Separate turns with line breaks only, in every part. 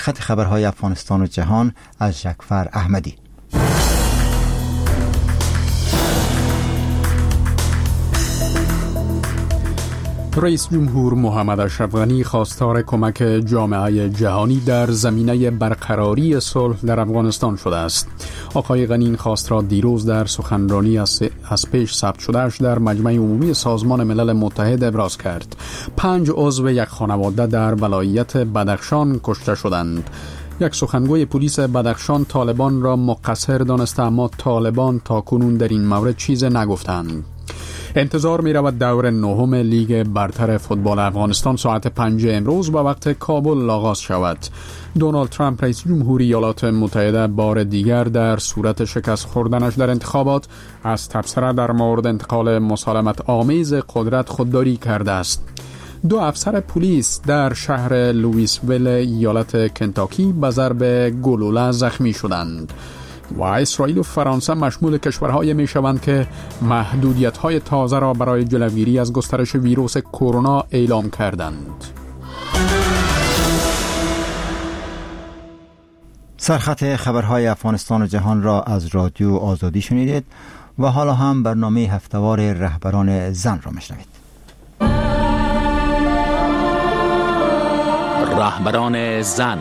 خط خبرهای افغانستان و جهان از جعفر احمدی.
رئیس جمهور محمد اشرف غنی خواستار کمک جامعه جهانی در زمینه برقراری صلح در افغانستان شده است. آقای غنی این خواست را دیروز در سخنرانی از پیش ثبت شدهش در مجمع عمومی سازمان ملل متحد ابراز کرد. 5 عضو یک خانواده در ولایت بدخشان کشته شدند. یک سخنگوی پلیس بدخشان طالبان را مقصر دانسته، اما طالبان تاکنون در این مورد چیز نگفتند. انتظار می رود دور 9 لیگ برتر فوتبال افغانستان ساعت 5 امروز با وقت کابل آغاز شود. دونالد ترامپ رئیس جمهوری ایالات متحده بار دیگر در صورت شکست خوردنش در انتخابات از تبصره در مورد انتقال مسالمت آمیز قدرت خودداری کرده است. 2 افسر پلیس در شهر لوئیسویل ایالت کنتاکی به ضرب گلوله زخمی شدند. و اسرائیل و فرانسه مشمول کشورهای می شوند که محدودیت‌های تازه را برای جلوگیری از گسترش ویروس کرونا اعلام کردند.
سرخط خبرهای افغانستان و جهان را از رادیو آزادی شنیدید و حالا هم برنامه هفته‌وار رهبران زن را میشنوید.
رهبران زن.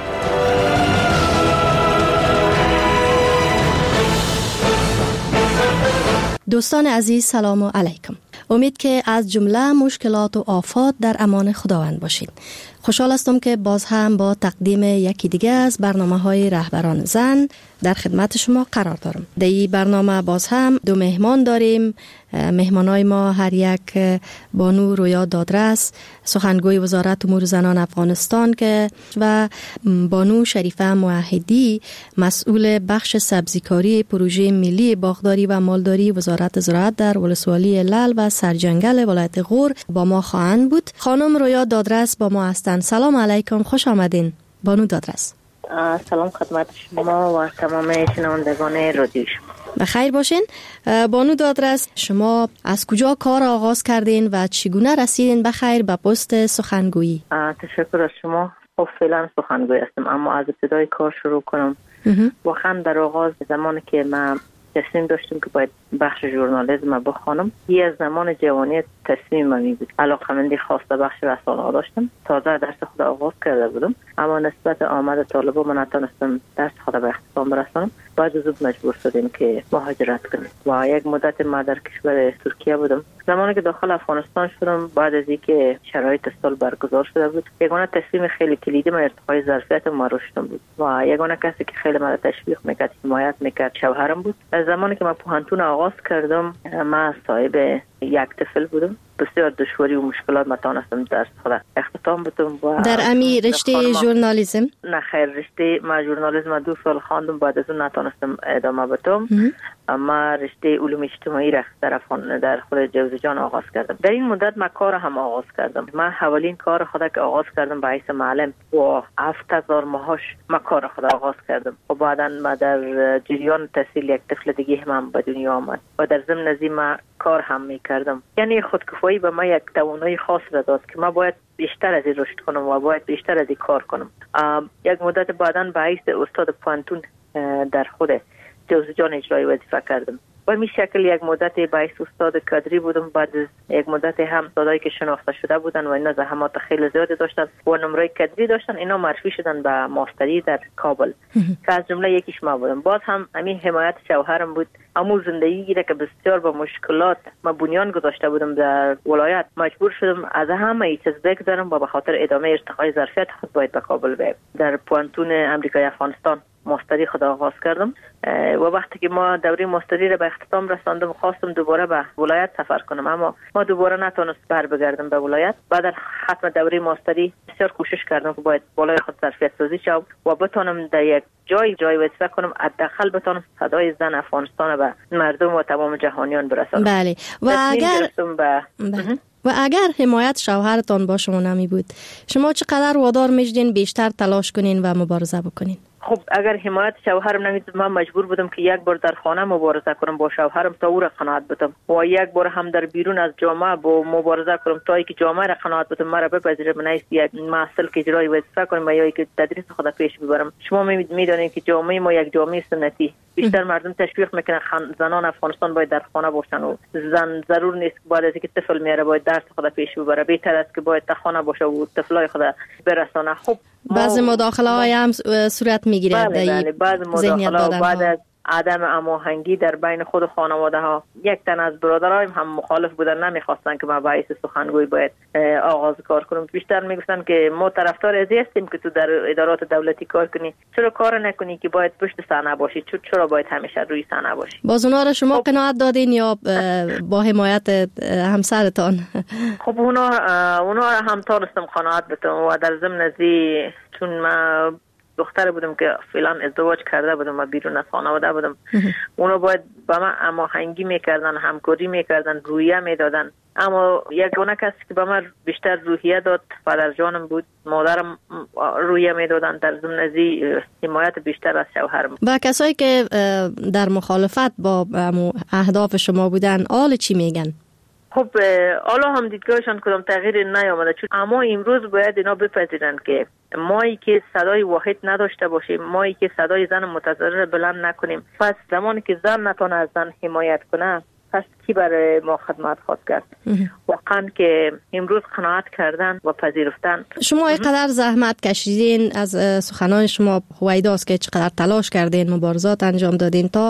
دوستان عزیز، سلام علیکم. امید که از جمله مشکلات و آفات در امان خداوند باشید. خوشحال هستم که باز هم با تقدیم یکی دیگه از برنامه‌های رهبران زن در خدمت شما قرار دارم. در این برنامه باز هم 2 مهمان داریم. مهمانای ما هر یک بانو رویا دادرس، سخنگوی وزارت امور زنان افغانستان که و بانو شریفه موحدی، مسئول بخش سبزیکاری پروژه ملی باغداری و مالداری وزارت زراعت در ولسوالی لعل و سرجنگل ولایت غور با ما خواهند بود. خانم رویا دادرس با ما هستند. سلام علیکم، خوش آمدین بانو دادرس.
سلام خدمت شما و تمام شنوندگان رادیو شما.
بخیر باشین. بانو دادرس، شما از کجا کار آغاز کردین و چگونه رسیدین بخیر به پست سخنگویی؟
تشکر از شما. فعلا سخنگوی هستم، اما از ابتدای کار شروع کنم. واقعا در آغاز زمانی که من تصمیم داشتم که باید بخش ژورنالیسم بخوانم، یه از زمان جوانی تصمیم من بود. علاقه‌مندی خاص به بخش رسانه‌ها داشتم. تازه درس خود آغاز کرده بودم، اما نسبت آمد طالبا من نتونستم درس خود به اختتام برسانم. بعد از اون مجبور شدیم که مهاجرت کنیم و یک مدت ما در کشور ترکیه بودم. زمانی که داخل افغانستان شدم، بعد از اینکه شرایط سال برگزار شده بود، یگانه تصمیم خیلی کلیدی من ارتقای ظرفیت ما رشدم بود و یگانه کسی که خیلی مرا تشویق میکرد، حمایت میکرد، شوهرم بود. از زمانی که من پوهنتون آغاز کردم، من صاحب یک طفل بودم. بسیار دشواری و مشکلات ما تونستم درس خود اختتام بدم.
در امی رشته ژورنالیسم؟
نه خیر، رشته ما ژورنالیسم 2 سال خواندم، بعد از اون نتونستم ادامه بدم. اما رشته علوم اجتماعی را در خود جوزجان آغاز کردم. در این مدت من کار هم آغاز کردم. من اولین کار خود که آغاز کردم به حیث معلم و 7000 معاش من کار خود آغاز کردم و بعدا ما در جریان تحصیل یک طفل دیگه هم به دنیا آمد و در ضمن از این من کار هم میکردم. یعنی خودکفایی به من یک توانایی خاص را داد که من باید بیشتر از این رشد کنم و باید بیشتر از این کار کنم. یک مدت بعداً به حیث استاد پوهنتون در خود جوزجان اجرای وظیفه کردم و می شکل یک مدت به حیث استاد کادری بودم. بعد از یک مدت هم استادایی که شناخته شده بودن و اینا زحمات خیلی زیادی داشتن و نمره کادری داشتن، اینا معرفی شدن به ماستری در کابل که از جمله یکیش ما بودم. باز هم همین حمایت شوهرم بود. اما زندگی که بسیار با مشکلات ما بنیان گذاشته بودم در ولایت، مجبور شدم از همه چیز بگذرم و به خاطر ادامه ارتقای ظرفیت خود باید به کابل برم. در پوهنتون امریکای افغانستان ماستری خود آغاز کردم و وقتی که ما دوره ماستری را به اختتام رساندم، خواستم دوباره به ولایت سفر کنم، اما ما دوباره نتونست بر بگردم به ولایت. بعد از ختم دوره ماستری بسیار کوشش کردم که باید بالای خود ظرفیت سازی شم و بتونم در یک جای وظیفه کنم، حداقل بتونم صدای زن افغانستان به مردم و تمام جهانیان برسانم.
بله. و اگر حمایت شوهرتان با شما نمی بود، شما چقدر وادار میشدین بیشتر تلاش کنین و مبارزه بکنین؟
خب اگر حمایت شوهرم نمید، من مجبور بودم که یک بار در خانه مبارزه کنم با شوهرم تا او را قناعت بدم و یک بار هم در بیرون از جامعه با مبارزه کنم تا اینکه جامعه را قناعت بدم مرا بپذیره. من نیست یک محصول که اجرای وظیفه کنم یا که تدریس خود پیش ببرم. شما میدونید که جامعه ما یک جامعه سنتی، بیشتر مردم تشویق میکنن زنان افغانستان باید در خانه باشن و زن ضرور نیست که بعد از اینکه طفل میاره باید درس خود پیش ببره، بهتر است که باید در خانه باشه و طفلای خود برسانه. خب
بعضی مداخله های هم صورت میگیره.
بله بعضی مداخله بعد از عدم هماهنگی در بین خود خانواده ها، یک تن از برادرای هم مخالف بودن، نمیخواستن که ما باعث سخنگوی باید آغاز کار کنیم. بیشتر میگفتن که ما طرفدار ازی هستیم که تو در ادارات دولتی کار کنی، چرا کار نکنی که باید پشت صحنه باشی، چرا باید همیشه روی صحنه باشی. باز
اونا رو شما قناعت دادین یا با حمایت همسرتان؟
خب اونا هم تونستم قناعت بدم و در ضمن ازی چون ما دختر بودم که فعلا ازدواج کرده بودم و بیرون از خانواده بودم، اونا باید با من هماهنگی میکردن، همکاری میکردن، رویه میدادن. اما یگانه کسی که به من بیشتر روحیه داد پدر جانم بود، مادرم رویه میدادن، در ضمن ازی حمایت بیشتر از شوهرم.
با کسایی که در مخالفت با اهداف شما بودن آل چی میگن؟
خب حالا هم دیدگاهشان کدام تغییر نیامده، چون اما امروز باید اینا بپذیرند که مایی که صدای واحد نداشته باشیم، مایی که صدای زن متضرر بلند نکنیم، پس زمانی که زن نتونه از زن حمایت کنه، پس کی برای ما خدمت خواهد کرد؟ واقعا که امروز قناعت کردن و پذیرفتن.
شما اینقدر زحمت کشیدین، از سخنان شما هویداست که چقدر تلاش کردین، مبارزات انجام دادین تا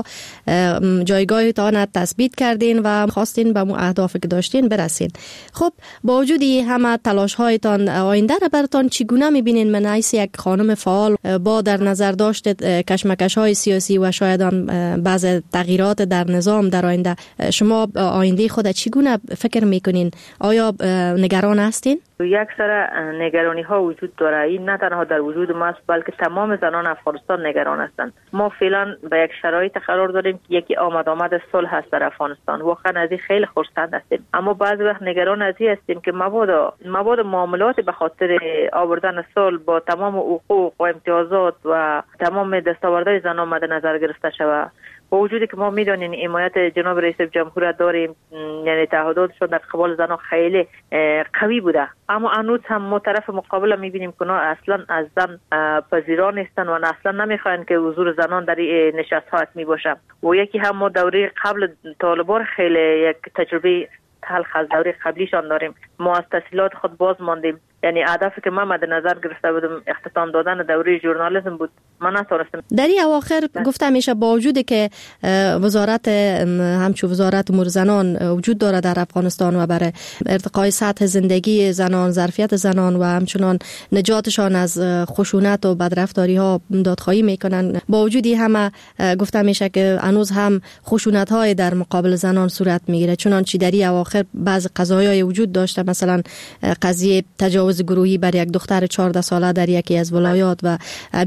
جایگاهتان تثبیت کردین و خواستین به اون اهدافی که داشتین برسین. خب با وجود همه تلاش هایتان، آینده را براتون چگونه میبینین؟ من حیث یک خانم فعال با در نظر داشت کشمکش های سیاسی و شاید بعض تغییرات در نظام در آینده، شما آینده خود چگونه فکر میکنین؟ آیا نگران هستین؟
یک سر نگرانی ها وجود داره. این نه تنها در وجود ماست بلکه تمام زنان افغانستان نگران هستند. ما فعلا به یک شرایط قرار داریم که یکی آمد صلح هست در افغانستان. واقعا از این خیلی خرسند هستیم، اما بعضی وقت نگران از این هستیم که مبادا معاملات به خاطر آوردن صلح با تمام حقوق و امتیازات و تمام دستاوردهای زنان مد نظر گرفته شود. با وجودی که ما میدونیم حمایت جناب رئیس جمهور داریم، یعنی تعهداتشون در قبال زنان خیلی قوی بوده، اما هنوز هم ما طرف مقابل میبینیم که اصلا از زن پذیران نیستن و اصلا نمیخواین که حضور زنان در این نشست ها حتمی باشه. و یکی هم ما دوره قبل طالبان خیلی یک تجربه تلخ از دوره قبلیشان داریم. ما از تحصیلات خود باز ماندیم، یعنی هدفی که من مد نظر گرفته بودم اختتام دادن دوره ژورنالیسم بود، من نتونستم.
در این اواخر گفتم میشه با وجودی که وزارت همچون وزارت امور زنان وجود داره در افغانستان و برای ارتقای سطح زندگی زنان، ظرفیت زنان و همچنان نجاتشان از خشونت و بدرفتاری ها دادخواهی میکنن، با وجودی همه گفتم میشه که هنوز هم خشونت های در مقابل زنان صورت میگیره. چنانچه در این اواخر بعض قضایای وجود داشته، مثلا قضیه تجاوز گروهی بر یک دختر 14 ساله در یکی از ولایات و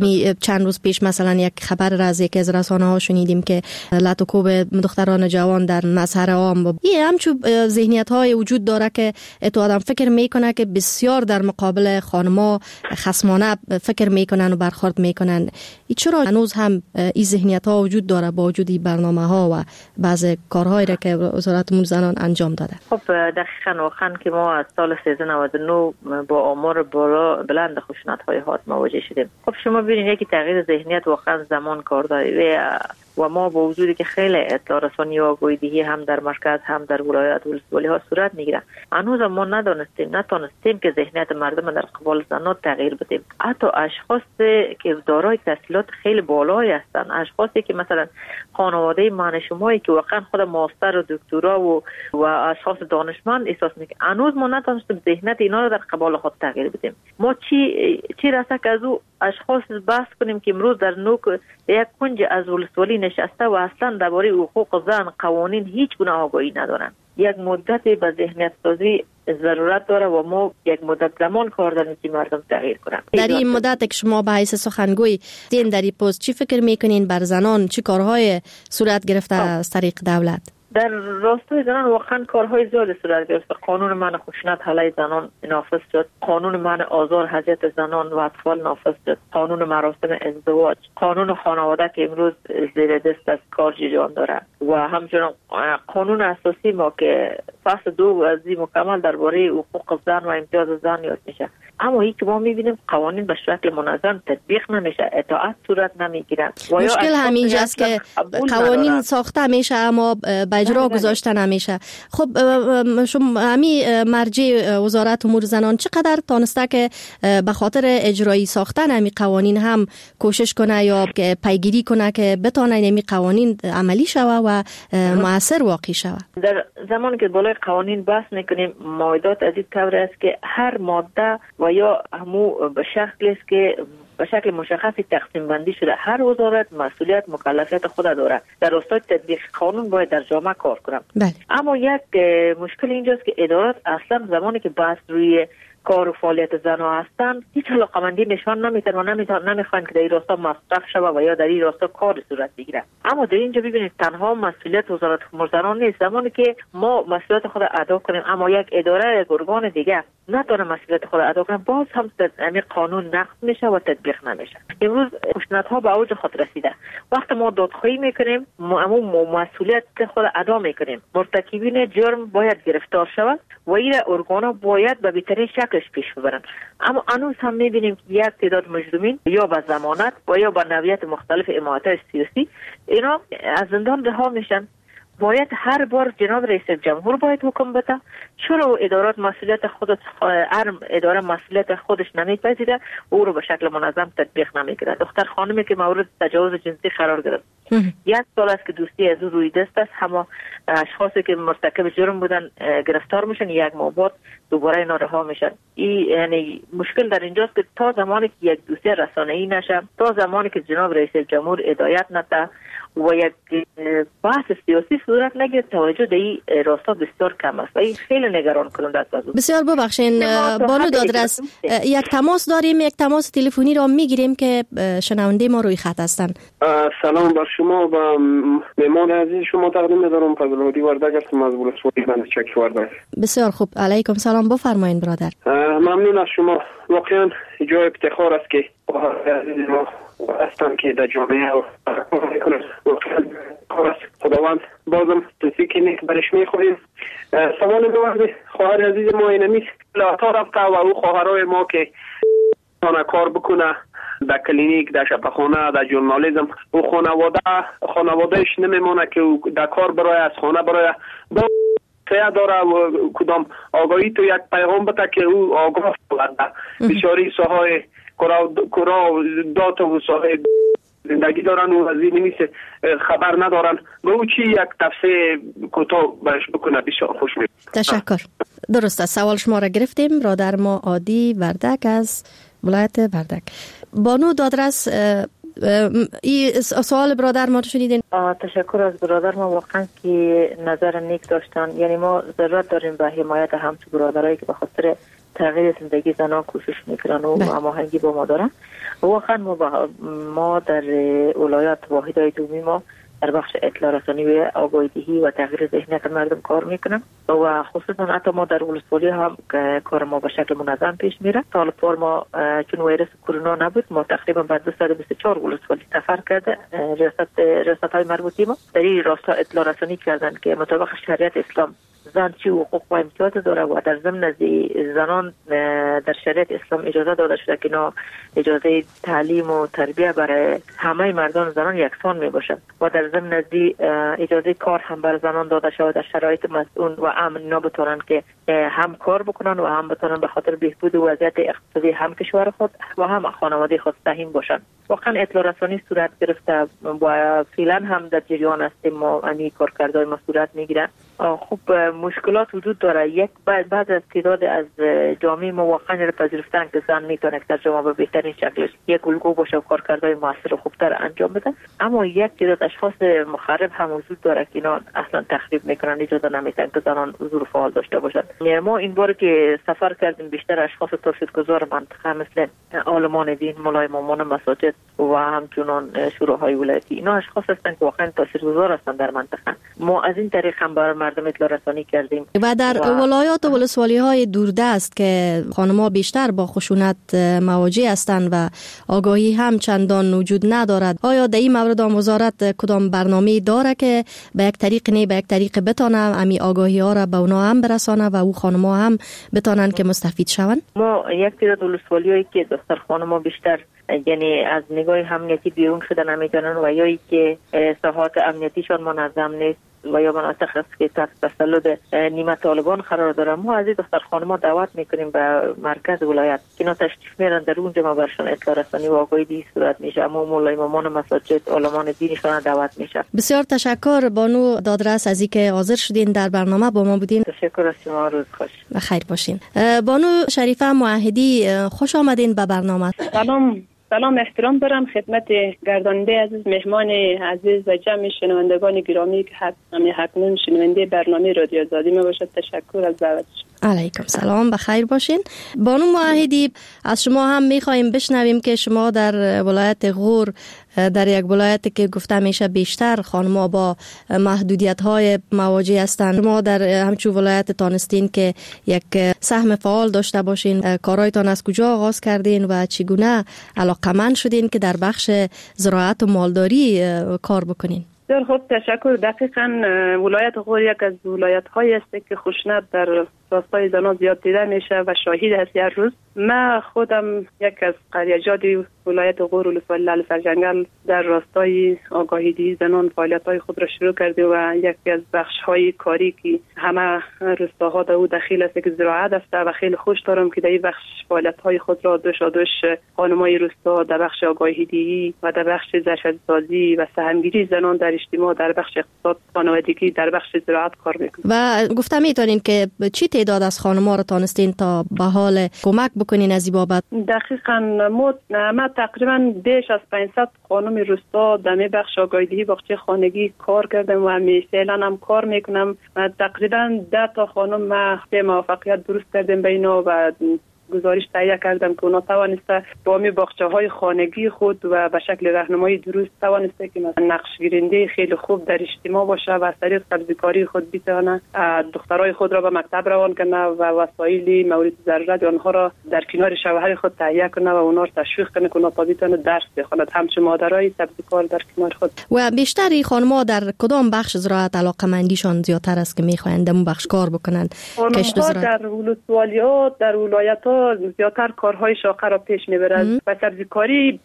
چند روز پیش مثلا یک خبر را از یکی از رسانه‌ها شنیدیم که لطوکوب دختران جوان در مظهر عام. این همچون ذهنیت‌های وجود داره که تو آدم فکر میکنه که بسیار در مقابل خانم‌ها خصمانه فکر میکنن و برخورد میکنن. چرا هنوز هم این ذهنیت‌ها وجود داره با وجود برنامه‌ها و بعض کارهایی را که وزارت امور زنان انجام داده؟
خب دقیقاً واقعاً که ما از سال 1399 با آمار بلند خشونت‌های حاد مواجه شدیم. خب شما ببینید یکی تغییر ذهنیت واقعا زمان کار داره و ما با وجودی که خیلی اطلاع رسانی و آگاهی‌دهی هم در مرکز هم در ولایات و ولسوالی‌ها صورت میگیره، هنوز ما نتونستیم که ذهنیت مردم در قبال زنان تغییر بدیم. حتی اشخاص که دارای تحصیلات خیلی بالایی هستند، اشخاصی که مثلا خانواده من شمایی که واقعا خود ماستر و دکترا و اشخاص دانشمند احساس میکنه، هنوز ما نتونستیم ذهنیت اینا رو در قبال خود تغییر بدیم. ما چی رسه که از او اشخاص بحث کنیم که امروز در نوک یک کنج از ولسوالی نشسته و اصلا درباره حقوق زن قوانین هیچ گونه آگاهی ندارن. یک مدت به ذهنیت سازی ضرورت داره و ما یک مدت زمان کار داریم که مردم تغییر کنن.
در این مدت که شما به حیث سخنگوی دین در این پست چی فکر میکنین بر زنان چی کارهای صورت گرفته از طریق دولت؟
در راستای زنان واقعا کارهای زیادی صورت گرفت. قانون منع خشونت علیه زنان نافذ شد، قانون منع آزار اذیت زنان و اطفال نافذ شد، قانون مراسم ازدواج، قانون خانواده که امروز زیر دست از کار جریان داره و همچنین قانون اساسی ما که فصل 2 از مکمل درباره حقوق زن و امتیاز زن یاد میشه. اما این که ما میبینیم قوانین به شکل منظم تطبیق نمیشه، اطاعت صورت نمیگیره.
مشکل همینجاست است که قوانین ساخته میشه اما به اجرا گذاشته نمیشه. خب شما همین مرجع وزارت امور زنان چقدر تانسته که به خاطر اجرایی ساختن همین قوانین هم کوشش کنه یا پیگیری کنه که بتونه همین قوانین عملی شوه و مؤثر واقع شوه؟ در
زمانی که بالای قوانین بحث میکنیم، مایدات از این طور است که هر ماده و یا همو به شکلی است که به شکل مشخصی تقسیم بندی شده. هر وزارت مسئولیت مکلفیت خود داره. در راستای تطبیق قانون باید در جامعه کار کنم. اما یک مشکل اینجاست که ادارات اصلا زمانی که بحث روی کار و فعالیت زنها هستند هیچ علاقه‌مندی نشان نمیدن و نمیخوان که در این راستا مصرف شود و یا در این راستا کار صورت بگیره. اما در اینجا ببینید تنها مسئولیت وزارت امور زنان نیست. زمانی که ما مسئولیت خود ادا کنیم اما یک اداره یک ارگان دیگه نتونه مسئولیت خود ادا کنه، باز هم همین قانون نقض میشه و تطبیق نمیشه. امروز خشونت ها به اوج خود رسیده. وقتی ما دادخواهی میکنیم ما مسئولیت خود ادا میکنیم. مرتکبین جرم باید گرفتار شود و این ارگان‌ها باید به بهترین شکلش پیش ببرن. اما هنوز هم میبینیم که یک تعداد مجرمین یا به ضمانت و یا به نوعیت مختلف حمایت سیاسی اینا از زندان رها میشن. باید هر بار جناب رئیس جمهور باید حکم بده. چرا ادارات مسئولیت خودش اداره مسئولیت خودش نمیپذیره و او رو به شکل منظم تطبیق نمیکنه؟ دختر خانمی که مورد تجاوز جنسی قرار گرفت 1 سال است که دوستی از او روی دست است، همه اشخاصی که مرتکب جرم بودن گرفتار میشن، 1 ماه بعد دوباره اینا رها میشن. این یعنی مشکل در اینجاست که تا زمانی که یک دوسیه رسانه‌ای نشه، تا زمانی که جناب رئیس جمهور هدایت نده و یک بحث سیاسی صورت نگیره، توجه در این راستا بسیار کم است و این خیلی نگران کننده است.
بسیار ببخشین بانو دادرس، یک تماس داریم، یک تماس تلفنی را میگیریم که شنونده ما روی خط هستن.
سلام بر شما و مهمان عزیز شما تقدیم می‌دارم. فضل‌الدین وردک هستم از ولسوالی بند چک وردک.
بسیار خوب، علیکم سلام، بفرمایید برادر.
ممنون از شما. واقعا جای افتخار است که عزیز ما هستن که در جامعه و خداوند بازم توفیق نیک برش میخوریم. سوال دوازده خواهر عزیز ما این نیست تا رفته و او خواهرای ما که کار بکنه در کلینیک، در شفاخانه، در ژورنالیسم، او خانوادهش نمیمونه که در کار برای از خانه برای با سیاه داره و کدام آگاهی تو یک پیغام بده که او آگاه شود. بسیاری ساهای کرا دات و ساهای زندگی دارن و از این نیست خبر ندارن. به او چی یک تفسیر کوتاه برش بکنه بسیار خوش میاد.
تشکر. درست است، سوال شما را گرفتیم. برادر ما عادی وردک از ولایت وردک. بانو دادرس، این سوال برادر ما رو شنیدین؟
تشکر از برادر ما، واقعا که نظر نیک داشتن. یعنی ما ضرورت داریم به حمایت همچون برادرایی که به خاطر تغییر زندگی زنان کوشش میکنن و هماهنگی با ما دارن. واقعا ما در ولایت واحدهای دومی ما در بخش اطلاع رسانی و آگاهی‌دهی و تغییر ذهنیت مردم کار میکنم و خصوصا حتی ما در ولسوالی هم کار ما به شکل منظم پیش میره. سال پر ما چون ویروس کرونا نبود، ما تقریبا بعد 224 ولسوالی سفر کرده. ریاست‌های مربوطه ما در این راستا اطلاع رسانی کردن که مطابق شریعت اسلام زن چی حقوق و امتیاز داره و در ضمن زنان در شریعت اسلام اجازه داده شده که اینا اجازه تعلیم و تربیه برای همه مردان زنان یکسان می باشه و در ضمن اجازه کار هم بر زنان داده شده در شرایط مسئول و امن اینا بتونن که هم کار بکنن و هم بتونن به خاطر بهبود وضعیت اقتصادی هم کشور خود و هم خانواده خود سهم باشن. واقعا اطلاع رسانی صورت گرفته و فعلا هم در جریان هستیم. ما این کارکردهای ما صورت میگیرن. خب مشکلات وجود داره. یک بعد از تعداد از جامعه ما واقعا را پذیرفتن که زن میتونه در جامعه به بهترین شکلش یک الگو باشه و کارکردهای موثر و خوبتر انجام بده. اما یک تعداد اشخاص مخرب هم وجود داره که اینا اصلا تخریب میکنن، اجازه نمیدن که زنان حضور فعال داشته باشن. ما این بار که سفر کردیم بیشتر اشخاص ترشدگزار منطقه مثل عالمان دین، مولای مامان مساجد و همچنان شوراهای ولایتی. اینا اشخاص هستند که واقعا تاثیرگذار هستند در منطقه. ما از این طریق هم بر مردم اطلاع رسانی کردیم.
و در ولایات و ولسوالی‌های دوردست که خانم‌ها بیشتر با خشونت مواجه هستند و آگاهی هم چندان وجود ندارد، آیا در این مورد وزارت کدام برنامه داره که به یک طریق نه به یک طریق بتونه امی آگاهی ها را به اونا هم برسانه و او خانم‌ها هم بتونن که مستفید شوند؟ ما
یک تعداد ولسوالی‌هایی که دختر خانم‌ها بیشتر یعنی از نگاه امنیتی بیرون شده نمیتونن و یا ای که ساحات امنیتیشان منظم نیست و یا مناطق است که تحت تسلط نیمه طالبان قرار داره، ما از این دختر خانم‌ها دعوت میکنیم به مرکز ولایت که اینا تشریف میرن، در اونجا ما برشان اطلاع رسانی و آگاهی صورت میشه. اما مولای امامان مساجد علمان دینشان دعوت میشه.
بسیار تشکر بانو دادرس از اینکه حاضر شدین در برنامه با ما بودین.
تشکر از شما، روز خوش
و خیر باشین. بانو شریفه موحدی، خوش آمدین به برنامه.
سلام احترام دارم خدمت گرداننده عزیز، مهمان عزیز و جمع شنوندگان گرامی که همکنون شنونده برنامه رادیو آزادی می باشد. تشکر از دعوتش.
علیکم سلام، بخیر باشین. بانو موحدی، از شما هم میخوایم بشنویم که شما در ولایت غور، در یک ولایتی که گفته میشه بیشتر خانم‌ها با محدودیت‌های مواجه هستند، شما در همچون ولایت تانستین که یک سهم فعال داشته باشین، کارایتان از کجا آغاز کردین و چگونه علاقمند شدین که در بخش زراعت و مالداری کار بکنین؟
بسیار خوب، تشکر. دقیقاً ولایت غور یک از ولایت‌هایی است که خشونت در راستای زنان زیاد دیده میشه و شاهد هستی هر روز. من خودم یک از قریه‌جات ولایت غور ولسوالی لعل سرجنگل در راستای آگاهی زنان فعالیت‌های خود را شروع کرده و یکی از بخش‌های کاری که همه روستاها در او دخیل است که زراعت است و خیلی خوش دارم که در این بخش فعالیت‌های خود را دوش خانم‌های روستا در بخش آگاهی و در بخش ظرفیت‌سازی و سهمگیری زنان در اجتماع، در بخش اقتصاد خانوادگی، در بخش زراعت کار می‌کنم.
و گفتم می‌تونین که چی تعداد از خانم‌ها را تانستین تا به حال کمک بکنین از این بابت؟
دقیقاً ما تقریباً بیش از 500 خانم روستا در بخش آگاهی باغچه خانگی کار کردم و فعلا هم کار میکنم. تقریباً 10 تا خانم ما به موفقیت درست کردم به اینا و گزارش تهیه کردم که اونا توانسته با می باغچه‌های خانگی خود و به شکل راهنمایی درست توانسته که مثلا نقش گیرنده خیلی خوب در اجتماع باشه و از طریق سبزیکاری خود بتونه دخترای خود را به مکتب روان کنه و وسایل مورد ضرورت آنها را در کنار شوهر خود تهیه کنه و اونا را تشویق کنه که اونا تا بتونه درس بخونند، همچون مادرای سبزیکار در کنار خود. و
بیشتر خانم‌ها در کدام بخش زراعت علاقه‌مندیشان زیادتر است که می‌خواهند اون بخش کار بکنن؟
کشت زراعت در ولسوالی‌ها، در ولایت‌ها زیادتر کارهای شاقه را پیش میبرد و سبزیکاری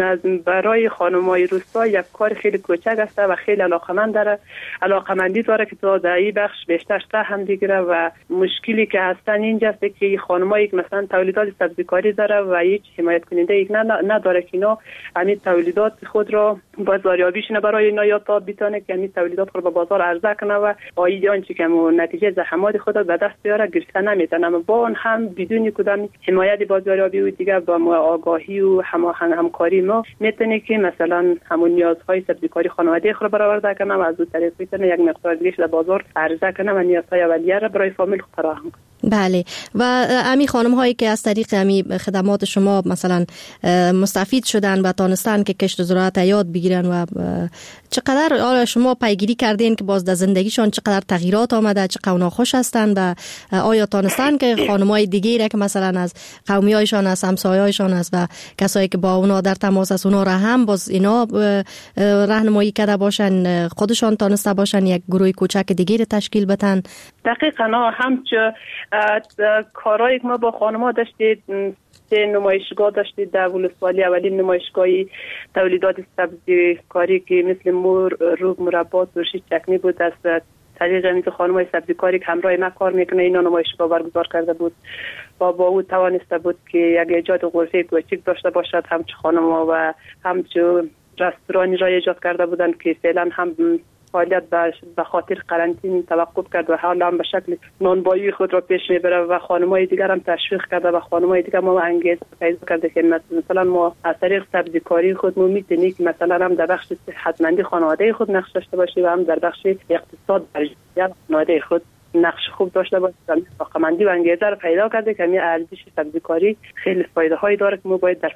برای خانم‌های روستا یک کار خیلی کوچک است و خیلی علاقمندی داره که تا در این بخش بیشتر سهم بگیره و مشکلی که هستن اینجاست که خانم‌هایی که مثلا تولیدات سبزیکاری داره و هیچ حمایت کننده یک نداره که اینا همین تولیدات خود را بازاریابیش برای اینا یا تا بتونه که همین تولیدات رو به بازار عرضه کنه و آید آنچه که نتیجه زحمات خود به دست بیاره گرفته نمیتونه. با اون هم بدون کدام حمایت بازاریابی و دیگه با آگاهی و همکاری ما میتونه که مثلا همون نیازهای سبزیکاری خانواده خود برآورده کنه و از اون طریق میتونه یک مقدار دیگه در بازار عرضه کنه و نیازهای اولیه را برای فامیل فراهم کنه.
بله. و امی خانم هایی که از طریق امی خدمات شما مثلا مستفید شدن و تانستن که کشت زراعت یاد بگیرن و چقدر شما پیگیری کردین که باز در زندگیشان چقدر تغییرات آمده، چقدر اونا خوش هستن و آیا تانستن که خانم‌های دیگه را که مثلا از قومیایشان، از همسایه‌هایشان است و کسایی که با اونا در تماس است اونا را هم باز اینا راهنمایی کرده باشن، خودشان تانسته باشن یک گروه کوچک دیگه را تشکیل بدن؟
دقیقاً همچه کارایی که ما با خانم‌ها داشتید، نمایشگاه داشتید در ولسوالی، اولین نمایشگاهی تولیدات سبزی کاری که مثل روب، مربا، ترشی، چکنی بود از طریق مثل خانم‌های سبزیکاری که همراه ما کار میکنه اینا نمایشگاه برگزار کرده بود و با او توانسته بود که یک ایجاد غرفه کوچیک داشته باشد. همچه خانم‌ها و همچه رستورانی را ایجاد کرده بودند که فعلا هم فعالیت به خاطر قرنطینه توقف کرد و حالا هم به شکل نانبایی خود را پیش میبره و خانم‌های دیگر هم تشویق کرده و خانم‌های دیگر ما انگیزه پیدا کرده که مثلا ما از طریق سبزیکاری خود ما میتونیم که مثلا هم در بخش صحتمندی خانواده خود نقش داشته باشیم و هم در بخش اقتصاد در خانواده خود نقش خوب داشته باشه، ساختماندی و انگیزه رو پیدا کرده که همین ارزش سبزیکاری خیلی فایده هایی داره که ما باید در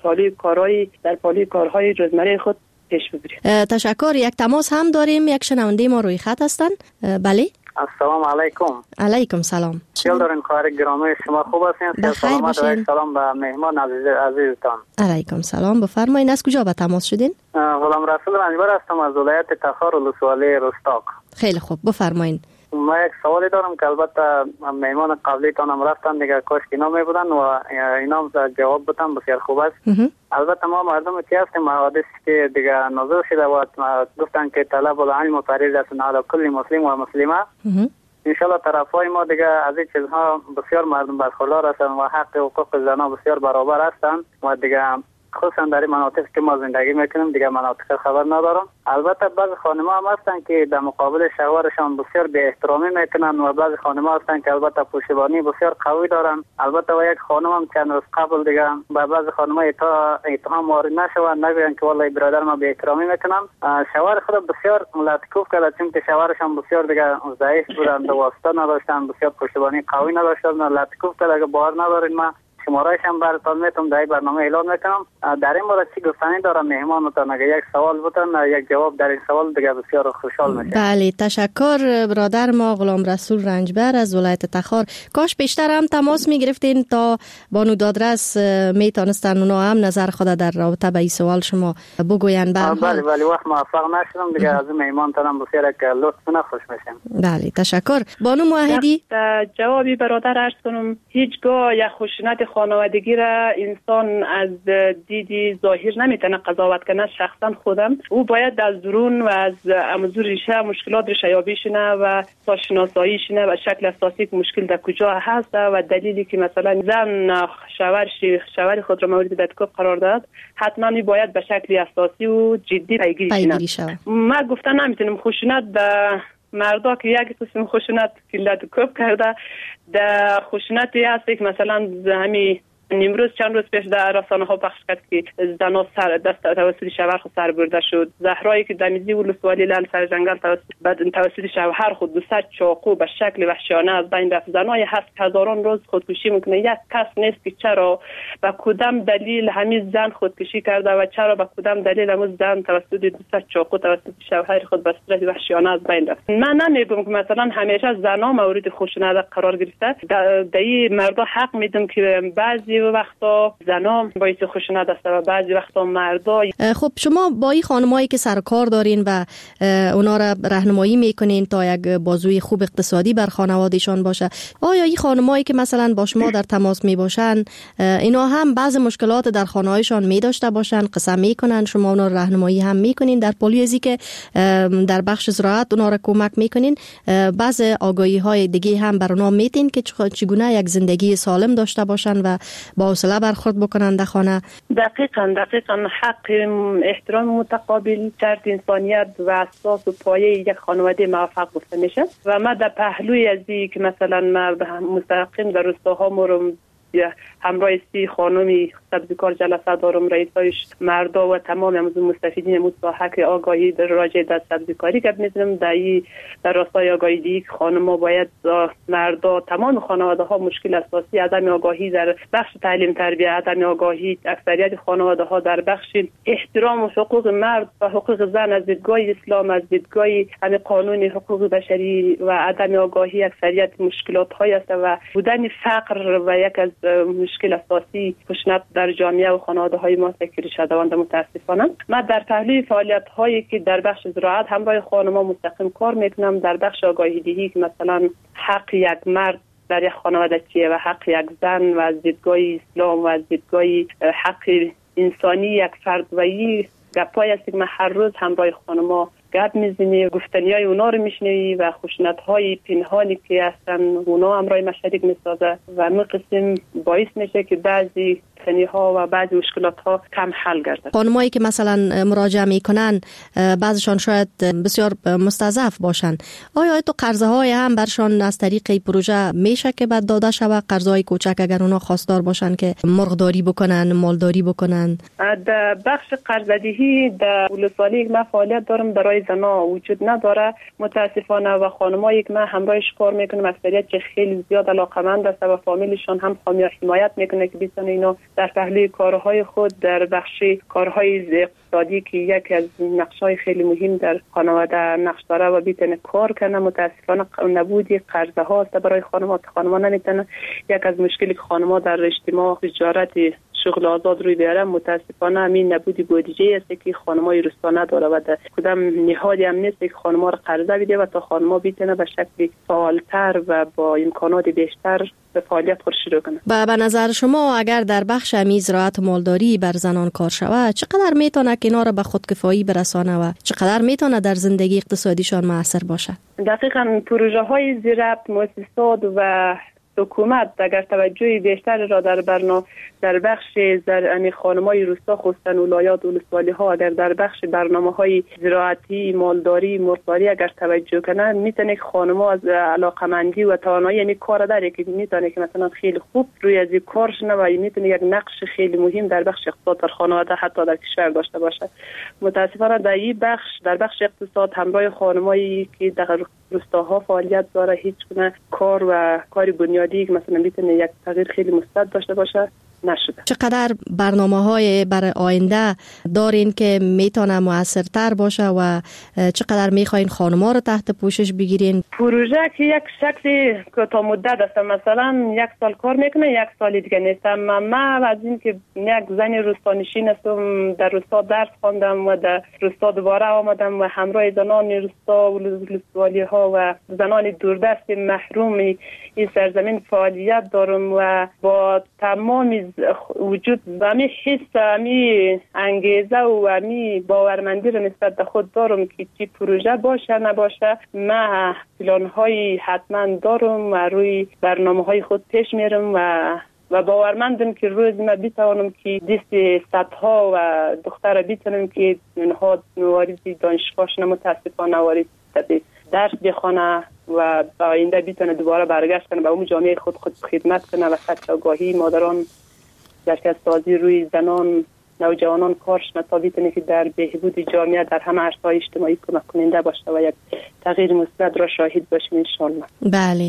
پالی کارهای روزمره خود پیش ببریم.
تشکر. یک تماس هم داریم، یک شنونده ما روی خط هستن. بله.
السلام علیکم.
علیکم سلام.
چیل دارین خواهر گرامی، شما خوب هستین؟
بخیر باشین.
سلام به مهمان عزیزتان.
علیکم سلام، بفرمایید. از کجا به تماس شدین؟
غلام رسول رنجبر هستم از ولایت تخار ولسوالی رستاق.
خیلی خوب، بفرمایید.
ما یک سوالی دارم که البته مهمان قبلی تانم رفتن دیگه، کاش که اینا می بودن و اینا جواب بدن بسیار خوب است. البته ما مردم که هستیم حوادث که دیگه نازل شده و گفتن که طلب العلم فریضه علی کل مسلم و مسلمه. انشالله طرفای ما دیگه از این چیزها بسیار مردم برخوردار هستند و حق حقوق زنان بسیار برابر هستند و دیگه خصوصا در مناطق که ما زندگی میکنیم دیگه مناطق خبر ندارم. البته بعضی خانم‌ها هم هستن که در مقابل شوهرشان بسیار بی احترامی میکنن و بعضی خانم‌ها هستن که البته پشتیبانی بسیار قوی دارن. البته و یک خانم هم چند روز قبل دیگه با بعضی خانم‌ها اتهام وارد نشوند، نگوین که والله برادر ما بی احترامی میکنن. شوهر خود بسیار لطیف کرد چون که شوهرشان بسیار دیگه ضعیف بودن، واسطه نداشتن، بسیار پشتیبانی قوی نداشتن. لطیف کرد که باور ندارین ما شماره‌اش هم براتون میتونم در برنامه اعلام میکنم. در این مورد چی گفتنی دارم مهمانتون؟ اگر یک سوال بودن یک جواب در این سوال دیگه بسیار خوشحال میشم.
بله تشکر. برادر ما غلام رسول رنجبر از ولایت تخار، کاش بیشتر هم تماس میگرفتین تا بانو دادرس میتونستن اونا هم نظر خود در رابطه با این سوال شما بگوین.
بله وقت موفق نشدم دیگه. از مهمانتون هم بسیار که لطف خوش میشم.
بله تشکر. بانو موحدی
جوابی برادر عرض کنم، هیچگاه یک خشونت خانوادگی را انسان از دیدی ظاهر نمیتونه قضاوت کنه. شخصا خودم او باید از درون و از امزور ریشه مشکلات ریشه‌یابی شنه و تا شناسایی شنه و شکل اساسی که مشکل در کجا هست و دلیلی که مثلا زن شوهر خود را مورد تکاف قرار داد، حتما می باید به شکل اساسی و جدی پیگیری شنه. ما گفتن نمیتونم خشونت به مردا که یک قسم خشونت کلت کوب کرده، در خشونتی هست که مثلا همین امروز چند روز پیش در رسانه ها پخش کرد که زنها سر دست توسط شوهر خود سر برده شد. زهرایی که دمیزی ولسوالی لال سر جنگل توسط شوهر خود 200 چاقو به شکل وحشیانه از بین رفت. زنای هست هزاران روز خودکشی میکنه، یک کس نیست که چرا به کدام دلیل همین زن خودکشی کرده و چرا به کدام دلیل همون زن توسط 200 چاقو توسط شوهر خود به صورت وحشیانه از بین رفت. من نمیگم که مثلا همیشه زنها مورد خشونت قرار گرفته. در این مردا حق میدم که بعضی وقتا زنا باعث خشونت است و بعضی وقتا مردا.
خب شما با این خانمایی که سر کار دارین و اونا را راهنمایی میکنین تا یک بازوی خوب اقتصادی بر خانوادهشان باشه، آیا این خانمایی که مثلا با شما در تماس می باشن اینا هم بعضی مشکلات در خانه‌هایشان می داشته باشن، قسم میکنن، شما اونا را راهنمایی هم میکنین در پالیوزی که در بخش زراعت اونا را کمک میکنین، بعضی آگاهی های دیگه هم بر اونا میتین که چگونه یک زندگی سالم داشته باشن و با حوصله برخورد بکنن در خانه؟
دقیقاً حق احترام متقابل، شرط انسانیت و اساس و پایه یک خانواده موفق گفته میشه. و ما در پهلوی از این که مثلا ما مستقیم در روستاها مرم همراه 30 خانمی سبزیکار جلسه دارم، رئیسایش مردا و تمام مستفیدین مصاحب آگاهی در راجع در سبزیکاری که می‌ذارم در راستای آگاهی دیگه خانم‌ها باید مردا تمام خانواده ها مشکل اساسی عدم آگاهی در بخش تعلیم تربیت، عدم آگاهی اکثریت خانواده ها در بخش احترام و حقوق مرد و حقوق زن از دیدگاه اسلام، از دیدگاه همین قانون حقوق بشری و عدم آگاهی اکثریت مشکلات های است و بودن فقر و یک از مشکل اساسی خشونت در جامعه و خانواده های ما تکرار شده. متاسفانه ما در پهلوی فعالیت هایی که در بخش زراعت همراه خانم‌ها مستقیم کار میکنم، در بخش آگاهی دهی که مثلا حق یک مرد در یک خانواده چیه و حق یک زن و از دیدگاه اسلام و از دیدگاه حق انسانی یک فرد و این گپایی است که من هر روز همراه خانم‌ها گپ میزنی، گفتنیای اونا رو میشنوی و خشونت‌های پنهانی که هستن اونا همراه ما شریک میسازه و همین قسم باعث میشه که بعضی ناتنی ها و بعضی مشکلات ها کم حل گردد.
خانمایی که مثلا مراجعه میکنن بعضشان شاید بسیار مستضعف باشن، آیا تو قرضه های هم برشان از طریق پروژه میشه که بعد داده شود؟ قرضه های کوچک اگر اونا خواستار باشن که مرغداری بکنن، مالداری بکنن؟
در بخش قرضه‌دهی در ولسوالی ما فعالیت دارم برای زنا وجود نداره متاسفانه و خانمایی که من همراهش کار میکنم اکثریت که خیلی زیاد علاقمند است و فامیلشون هم حمایت میکنه که بتونه اینا در پهلوی کارهای خود در بخش کارهای اقتصادی که یکی از نقش‌های خیلی مهم در خانواده نقش داره و بتونه کار کنه. متاسفانه نبودی قرضه ها است برای خانم‌ها که خانم‌ها نمیتونه. یک از مشکلی که خانم‌ها در اجتماع تجارت شغل آزاد روی بیاره متاسفانه همین نبودی بودجه است که خانم‌های روستا نداره و در کدام نهادی هم نیست که خانم‌ها را قرضه بده و تا خانم‌ها بتونه به شکل فعالتر و با امکانات بیشتر به فعالیت خود شروع کنه.
به نظر شما اگر در بخش زراعت مالداری بر زنان کار شود چقدر میتونه که اینا را به خودکفایی برسانه و چقدر میتونه در زندگی اقتصادیشان موثر باشه؟
دقیقاً پروژه‌های زیربط مؤسسات و حکومت اگر توجه بیشتر را در بخش خانم‌های روستا خصوصا ولایات و ولسوالی ها اگر در بخش برنامه‌های زراعتی مالداری مرغداری اگر توجه کنه میتونه که خانم‌ها از علاقمندی و توانایی یعنی کار داره که میتونه که مثلا خیلی خوب روی از کارش نه و میتونه یک نقش خیلی مهم در بخش اقتصاد در خانواده حتی در کشور داشته باشه. متاسفانه در این بخش در بخش اقتصاد همراه خانمایی که در روستاها فعالیت داره هیچ گونه کار بنیادی که مثلا میتونه یک تغییر خیلی مثبت داشته باشه نشده.
چقدر برنامه‌های برای آینده دارین که میتونه موثرتر باشه و چقدر میخواین خانم‌ها رو تحت پوشش بگیرین؟
پروژه که یک شکل کوتاه مدت است، مثلا یک سال کار میکنه یک سال دیگه نیست. من از این که یک زن روستانشین هستم، در روستا درس خواندم و در روستا دوباره آمدم و همراه زنان روستا و ولسوالی ها و زنان دوردست محروم این سرزمین فعالیت دارم و با تمام وجود و می حس می انگیزه و می باورمندی رو نسبت به خود دارم که چی پروژه باشه نباشه من پلان‌های حتما دارم و روی برنامه‌های خود پیش میرم و باورمندم که روز ما بتوانم که دست صدها و دختر بتونم که اونها وارد دانشگاهش متاسفانه وارد درس بخونه و با آینده بتونه دوباره برگشت کنه به اون جامعه خود خدمت کنه و سطح آگاهی مادران در سازی روی زنان نوجوانان کارش تا بتونه که در بهبود جامعه در همه عرصه‌های اجتماعی کمک کننده باشه و یک تغییر مثبت را شاهد باشیم ان شاءالله.
بله،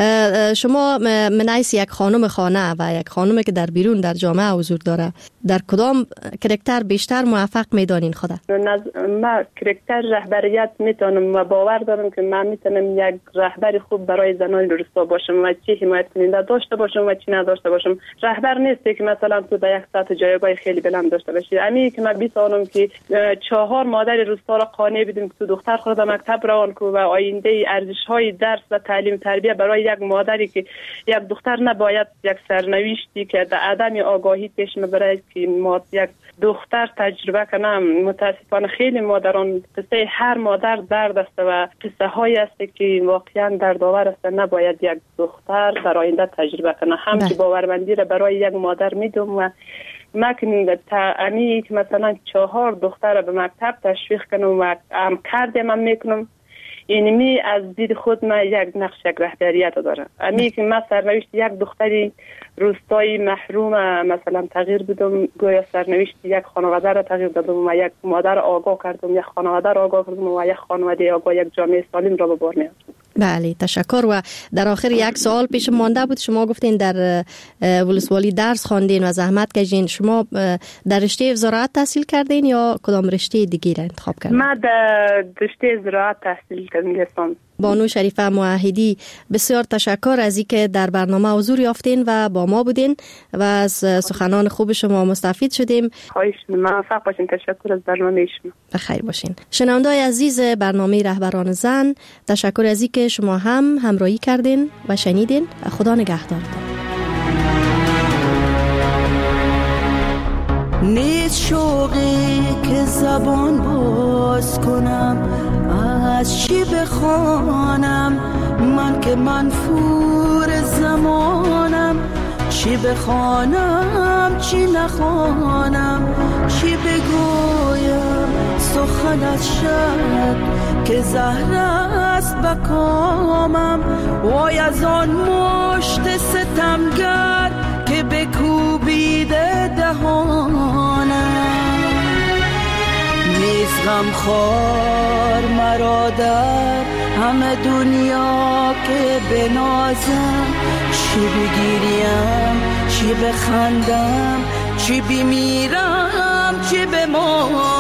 شما منعیس یک خانم خانه و یک خانمی که در بیرون در جامعه حضور داره، در کدام کرکتر بیشتر موفق میدانین خود؟
من کرکتر رهبریت میتونم و باور دارم که من میتونم یک رهبر خوب برای زنان روستا باشم و چه حمایت کننده داشته باشم و چه نداشته باشم. رهبر نیست که مثلا تو در یک سطح جایگاه خیلی بلند داشته باشی. امی که من بتونم که 4 مادر روستا را قانع بدم که تو دختر خود مکتب روان کو و آینده ارزش‌های درس و تعلیم تربیت برای یک مادری که یک دختر نباید یک سرنوشتی که در عدم آگاهی پیش میبره که ما یک دختر تجربه کنم. متاسفانه خیلی مادران قصه هر مادر درد است و قصه هایی است که واقعا دردآور است. نباید یک دختر در آینده تجربه کنه. هم که باورمندی را برای یک مادر میدم و مکنی امی که مثلا 4 دختر به مکتب تشویق کنم و هم کردم من میکنم اینمی از دید خود من یک نقش یک رهبریت دارم. امی که من سرنوشت یک دختری روستایی محروم مثلا تغییر بدم، گویا سرنوشت یک خانواده را تغییر دادم و یک مادر آگاه کردم، یک خانواده را آگاه کردم و یک خانواده آگاه، یک جامعه سالم را به بار میارم.
بله، تشکر. و در آخر یک سوال پیش مانده بود. شما گفتین در ولسوالی درس خواندین و زحمت کشیدین. شما در رشته زراعت تحصیل کردین یا کدام رشته دیگه را انتخاب کردین؟
من در رشته زراعت تحصیل کردم لیسانس.
بانو شریفه موحدی، بسیار تشکر از اینکه در برنامه حضور یافتین و با ما بودین و از سخنان خوب شما مستفید شدیم.
خواهش می‌کنم. موفق باشین. تشکر از برنامه شما.
بخیر باشین. شنونده‌های عزیز برنامه رهبران زن، تشکر از اینکه شما هم همراهی کردین و شنیدین. خدا نگهدارتون.
نیست شوقی که زبان باز کنم، از چی بخوانم من که منفور زمانم. چی بخوانم چی نخوانم، چی بگویم سخنت شد که زهر است بکامم. وای از آن مشت ستمگر که بکوبیده دهانم. نیست غمخوار مرا در همه دنیا که بنازم، چی بگیریم چی بخندم، چی بمیرم چی بمانم.